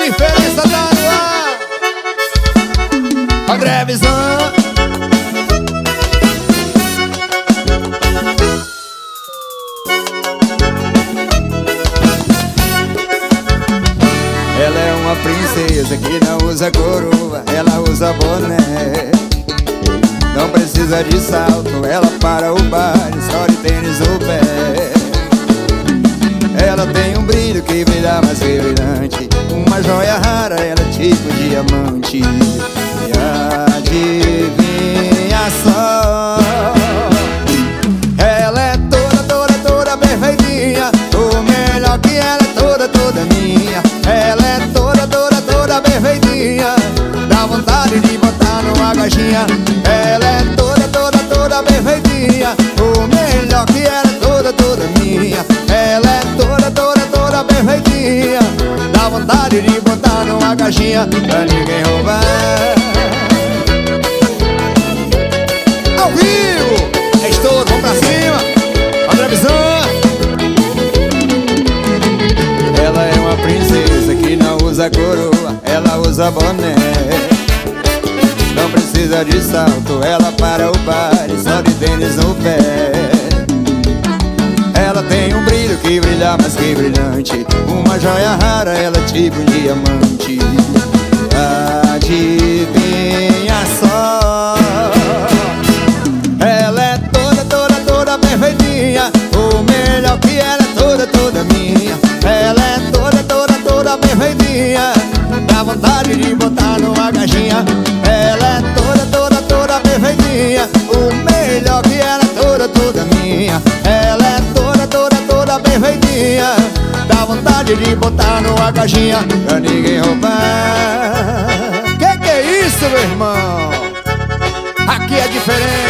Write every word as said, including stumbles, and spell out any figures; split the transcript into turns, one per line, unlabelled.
diferença tá no ar. André Visão. Ela é uma princesa que não usa coroa, ela usa boné. Não precisa de salto, ela para o baile, só de tênis no pé. Ela tem um brilho que brilha mais que brilhante, uma joia rara, ela é tipo diamante. E adivinha só, ela é toda, toda, toda perfeitinha. O melhor que ela é toda, toda minha. Ela é toda, toda, toda perfeitinha. Dá vontade de botar numa caixinha. Ela é toda, toda, toda perfeitinha. O melhor que ela é toda, toda minha. Ela é toda, toda, toda perfeitinha. Dá vontade de botar numa caixinha pra ninguém roubar. Ao vivo, é estouro, vamos pra cima. André Visão. Ela é uma princesa que não usa coroa, ela usa boné. Não precisa de salto, ela para o baile, só de tênis no pé. Ela tem um brilho que brilha mais que brilhante, uma joia rara, ela é tipo um diamante. Adivinha só, ela é toda, toda, toda perfeitinha. O melhor que ela é toda, toda minha. Ela é toda, toda, toda perfeitinha. Dá vontade de botar numa caixinha. Ela é toda, toda, toda perfeitinha. O melhor que ela é toda, toda minha. Ela é toda, toda, toda perfeitinha. Dá vontade de botar numa caixinha pra ninguém roubar. Que que é isso, meu irmão? Aqui é diferente.